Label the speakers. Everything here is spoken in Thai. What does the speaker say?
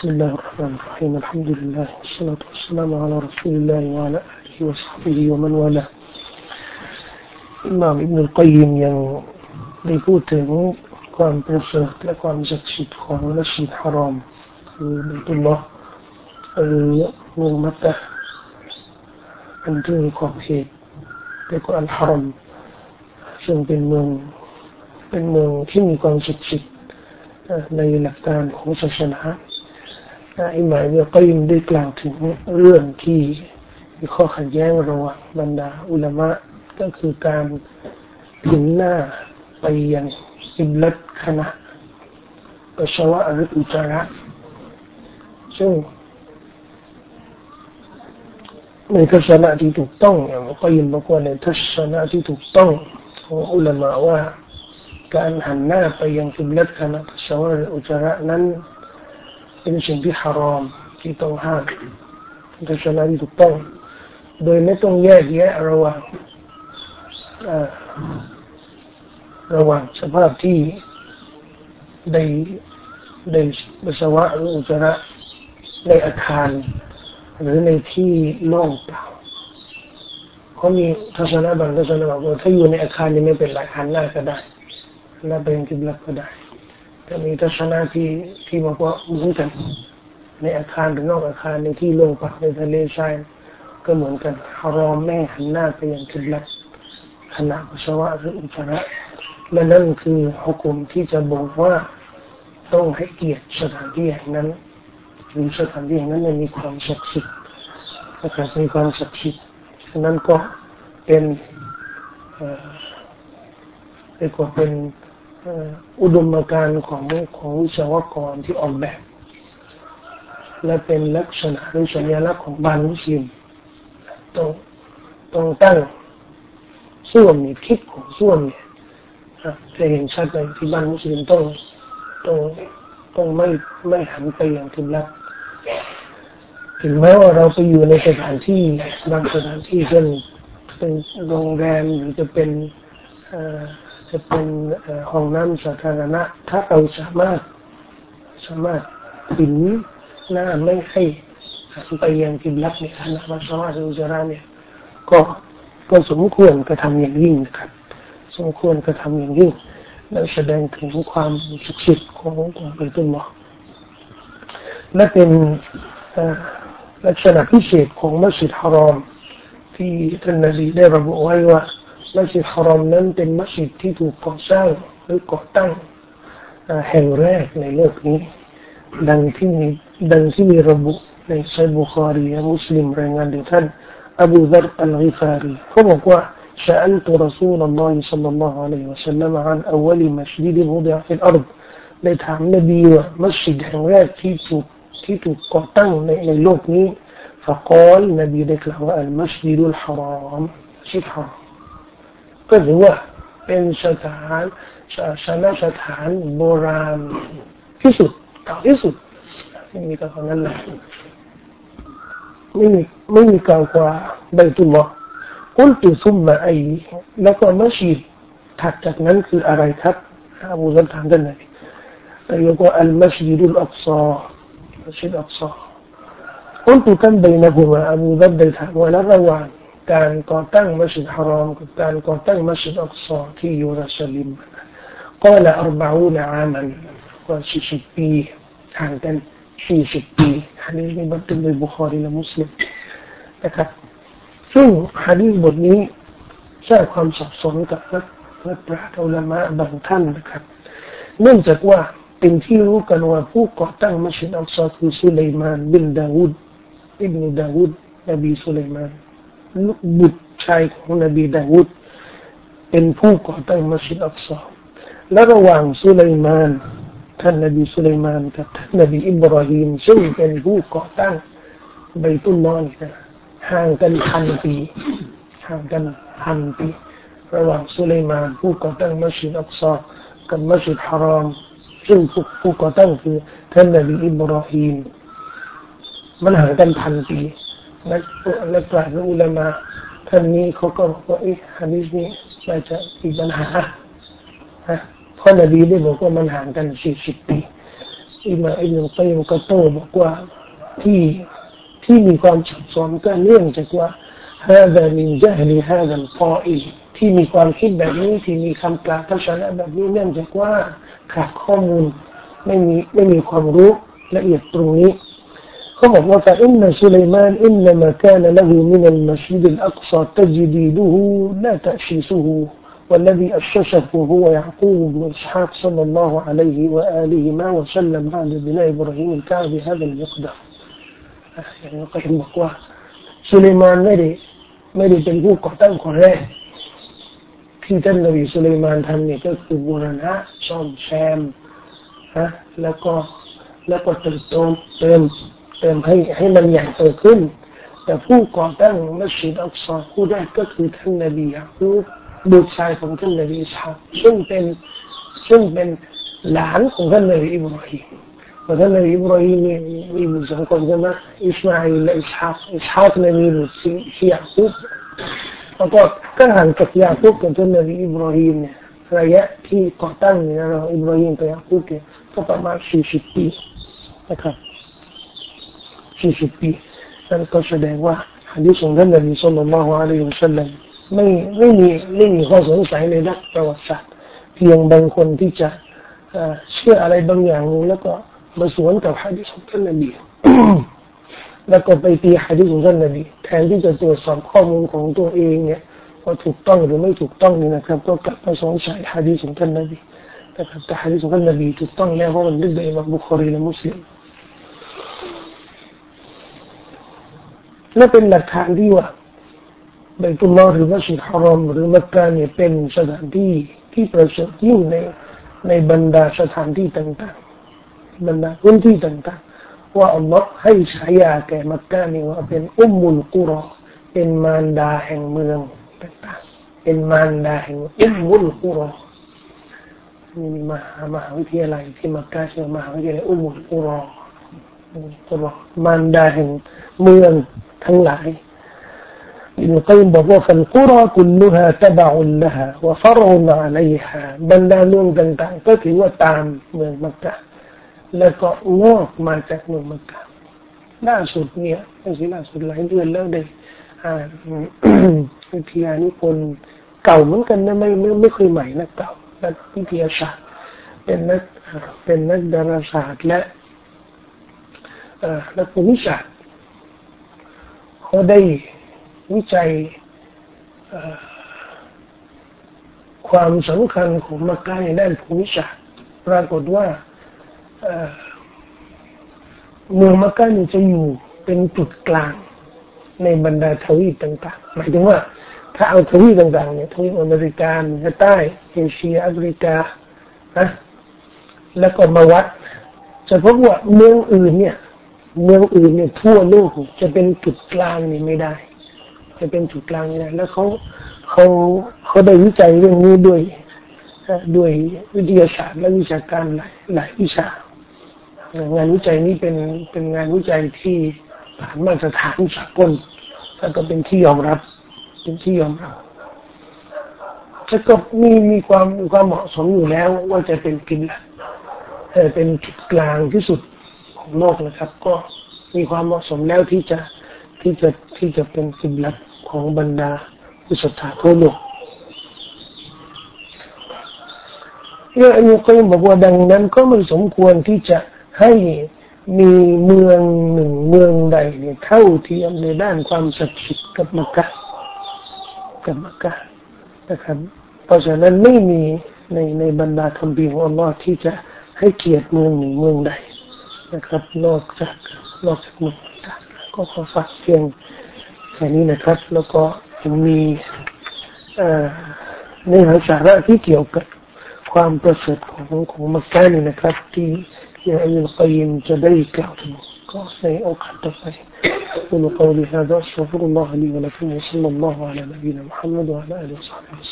Speaker 1: بسم الله الرحمن الرحيم الحمد لله والصلاة والسلام على رسول الله وعلى آله وصحبه ومن والاهอิหม่ามอิบนุลกัยยิมยังได้พูดถึงความประเสริฐและความศักดิ์สิทธิ์ของมัสยิดฮารอมคือบัยตุลลอฮ์หรือเมืองมักกะฮ์อันที่มีขอบเขตเรียกว่าอัลฮารอมซึ่งเป็นเมืองที่มีความศักดิ์สิทธิ์ในหลักการของศาสนาอิหม่ามอิบนุลกัยยิมได้กล่าวถึงเรื่องที่มีข้อขัดแย้งระหว่างบรรดาอุลามะก็คือการพิงหน้าไปยังกิบลัตขณะปัสสาวะหรืออุจจาระซึ่งในทัศนะที่ถูกต้องอย่างก็ยินบอกว่าในทัศนะที่ถูกต้องของอุลามะว่าการหันหน้าไปยังกิบลัตขณะปัสสาวะหรืออุจจาระนั้นเป็นสิ่งที่ฮารอมที่ต้องห้ามทัศนะที่ถูกต้องโดยไม่ต้องแยกแยะระหว่างสภาพที่ได้ปัสสาวะหรืออุจจาระในอาคารหรือในที่โล่งเปล่าเขามีทัศนะบางทัศนะบอกว่าถ้าอยู่ในอาคารนี่ไม่เป็นไรหันหน้าก็ได้หันหน้าไปยังกิบลัตก็ได้แต่มีทัศนะที่บอกว่าเหมือนกันในอาคารหรือนอกอาคารในที่โล่งเปล่าในทะเลทรายก็เหมือนกันฮารอมไม่หันหน้าไปยังกิบลัตขณะปัสสาวะหรืออุจจาระและนั่นคือฮุกมที่จะบอกว่าต้องให้เกียรติสถานที่แห่งนั้นหรือสถานที่แห่งนั้นมีความศักดิ์สิทธิ์นะครับมีความศักดิ์สิทธิ์ฉะนั้นก็เป็นเรียกว่าเป็นอุดมการณ์ของวิศวกรที่ออกแบบและเป็นลักษณะหรือสัญลักษณ์ของบ้านมุสลิมต้องตั้งส่วนนี้คิดของส่วนนี้จะเห็นชัดเลยที่บ้านมุสลิมต้องไม่หันไปอย่างกิบลัตถึงแม้ว่าเราไปอยู่ในสถานที่บางสถานที่เช่นเป็นโรงแรมหรือจะเป็นห้องน้ำสาธารณะถ้าเราสามารถถึงหน้าไม่ให้หันไปยังกิบลัตในขณะปัสสาวะหรืออุจจาระเนี่ยก็สมควรกระทำอย่างยิ่งนะครับสมควรกระทำอย่างยิ่งและแสดงถึงความศักดิ์สิทธิ์ของบัยตุลลอฮ์และเป็นลักษณะพิเศษของมัสยิดฮารอมที่ท่านนบีได้ระบุไว้ว่ามัสยิดฮารอมนั้นเป็นมัสยิดที่ถูกก่อสร้างหรือก่อตั้งแห่งแรกในโลกนี้ดังที่มีระบุในซัยบุคอรีและมุสลิมรายงานโดยท่านอบูซัรอัลกิฟารีเขาบอกว่าسألت رسول الله صلى الله عليه وسلم عن أول مسجد وضع في الأرض ได้ถามนบีว่ามัสยิดแห่งแรกที่ถูกก่อตั้งในโลกนี้ فقال นบีได้กล่าวว่า المسجد الحرام มัสยิดฮารอมก็ถือว่าเป็นสถานโบราณที่สุดเก่าที่สุดไม่มีเก่ากว่านั้นเลยไม่มีเก่ากว่าบัยตุลลอฮ์قلت ثم أي แล้วก็มัสยิดถัดจากนั้นคืออะไรครับอบูซัรถามท่านนบีแล้วก็อัลมัสยิดุลอักซอมัสยิดอักซอ قلت كم بينهما อบูซัรได้ถามว่าระหว่างการก่อตั้งมัสยิดฮารอมกับการก่อตั้งมัสยิดอักซอที่เยรูซาเล็ม قال 40 عاما ว่า40 ปีห่างกัน40 ปีหะดีษนี้บันทึกโดยบุคอรีและมุสลิมนะครับซึ่งหะดีษบทนี้สร้างความสับสนกับนักปราชญ์อุลามะบางท่านนะครับเนื่องจากว่าเป็นที่รู้กันว่าผู้ก่อตั้งมัสยิดอักซอคือซุลัยมานบินดาวูดอิบนุดาวูดนบีซุลัยมานลูกบุตรชายของนบีดาวูดเป็นผู้ก่อตั้งมัสยิดอักซอและระหว่างซุลัยมานท่านนบีซุลัยมานกับท่านนบีอิบราฮิมซึ่งเป็นผู้ก่อตั้งบัยตุลลอฮ์นะห่างกัน1,000 ปีระหว่างซุลัยมานผู้ก่อตั้งมัสยิดอักซอกับมัสยิดฮารอมซึ่งผู้ก่อตั้งคือท่านนบีอิบราฮิมมันห่างกัน1,000 ปีและปราชญ์อุลามะท่านนี้เขาก็บอกว่าหะดีษนี้น่าจะมีปัญหาเพราะนบีได้บอกว่ามันห่างกัน40 ปีอิหม่ามอิบนุกัยยิมก็โต้บอกว่าที่มีความสับสนก็เนื่องจากว่าهذا من جهل هذا القائل ที่มีความคิดแบบนี้ที่มีคำกล่าวทัศนะแบบนี้เนื่องจากว่าขาดข้อมูลไม่มีความรู้ละเอียดตรงนี้เขาบอกว่าفإن سليمان إنما كان له من المسجد الأقصى تجديده لا تأسيسه والذي أسسه هو يعقوب بن إسحاق صلى الله عليه وآله ما وسلم بعد بناء إبراهيم الكعبة بهذا المقدار يعني قيمบอกว่าซุลัยมานไม่ได้เป็นผู้ก่อตั้งคนแรกที่ท่านนบีซุลัยมานทำเนี่ยก็คือบูรณะซ่อมแซมแล้วก็เติมให้มันใหญ่โตขึ้นแต่ผู้ก่อตั้งมัสยิดอักษอผู้แรกก็คือท่านนบียะอูบบุตรชายของท่านนบีอิสฮากซึ่งเป็นหลานของท่านนบีอิบราฮิมท่านนบีอิบราฮิมมีบุตรสองคนใช่ไหมอิสมาอิลและอิสฮากเนี่ยมีบุตรชื่อยะอูบแล้วก็ห่างจากยะอูบกับท่านนบีอิบราฮิมเนี่ยระยะที่ก่อตั้งเนี่ยเราอิบราฮิมกับยะอูบเนี่ยก็ประมาณ40 ปีนะครับ40 ปีนั่นก็แสดงว่าหะดีษของท่านนบีศ็อลลัลลอฮุอะลัยฮิวะซัลลัมไม่มีข้อสงสัยในด้านประวัติศาสตร์เพียงบางคนที่จะเชื่ออะไรบางอย่างแล้วก็มาสวนกับหะดีษของท่านนบี แล้วก็ไปตีหะดีษของท่านนบีแทนที่จะตรวจสอบข้อมูลของตัวเองเนี่ยว่าถูกต้องหรือไม่ถูกต้องนี่นะครับก็กลับมาสงสัยหะดีษของท่านนบีนะครับแต่หะดีษของท่านนบีถูกต้องแล้วเพราะมันได้โดยอิหม่ามบุคอรีและมุสลิมและเป็นหลักฐานที่ว่าบัยตุลลอฮ์หรือมัสยิดฮารอมหรือมักกะเนี่ยเป็นสถานที่ที่ประเสริฐยิ่งในบรรดาสถานที่ต่างๆบรรดาพื้นที่ต่างๆว่าอัลลอฮ์ให้ฉายาแก่มักกะนี่ว่าเป็นอุมมุลกุรอเป็นมารดาแห่งเมืองต่างๆเป็นมารดาแห่งอุมมุลกุรอมีมหาวิทยาลัยที่มักกะชื่อมหาวิทยาลัยอุมมุลกุรอมารดาแห่งเมืองทั้งหลายอิบนุกัยยิมบอกว่าฟัลกุรอคุลลุฮาตะบะอุลละฮาวะฟัรอุนอะลัยฮาบรรดาเมืองต่างๆก็ถือว่าตามเมืองมักกะแล้วก็งอกมาจากเมืองมักกะล่าสุดเนี่ยไม่ใช่ล่าสุดหลายเดือนแล้วได้วิทยานิพนธ์เก่าเหมือนกันนะไม่เคยใหม่นะเก่านักวิทยาศาสตร์เป็นนักดาราศาสตร์และนักภูมิศาสตร์เขาได้วิจัยความสำคัญของมักกะในด้านภูมิศาสตร์ปรากฏว่าเมืองมักกะนี่จะอยู่เป็นจุดกลางในบรรดาทวีปต่างๆหมายถึงว่าถ้าเอาทวีปต่างๆเนี่ยทวีปอเมริกาเหนือใต้เอเชียแอฟริกาแล้วก็มาวัดจะพบว่าเมืองอื่นเนี่ยทั่วโลกจะเป็นจุดกลางนี่ไม่ได้จะเป็นจุดกลางไม่ได้แล้วเขาได้วิจัยเรื่องนี้ด้วยวิทยาศาสตร์และวิชาการหลายวิชางานวิจัยนี้เป็นงานวิจัยที่ผ่านมาตรฐานสากลแล้วก็เป็นที่ยอมรับแล้วก็มีความเหมาะสมอยู่แล้วว่าจะเป็นกิบละเป็นจุดกลางที่สุดของโลกนะครับก็มีความเหมาะสมแล้วที่จะเป็นกิบละของบรรดาผู้ศรัทธาทั่วโลกอันนี้ก็บอกว่าดังนั้นก็ไม่สมควรที่จะให้มีเมืองหนึ่งเมืองใดเนี่ยเท่าเทียมในด้านความศักดิ์สิทธิ์กับมักกะนะครับเพราะฉะนั้นไม่มีในบรรดาคัมภีร์ของอัลเลาะห์ที่จะให้เกียรติเมืองหนึ่งเมืองใดนะครับนอกจากเมืองต่างก็ขอฝากเพียงแค่นี้นะครับแล้วก็ยังมีเนื้อหาสาระที่เกี่ยวกับความประเสริฐของมักกะนี่นะครับที่อย่างอิบนุกัยยิมจะได้กล่าวถึงก็ในโอกาสต่อไปأقول قولي هذا أستغفر الله لي ولكم وصلى الله على نبينا محمد وعلى آله وصحبه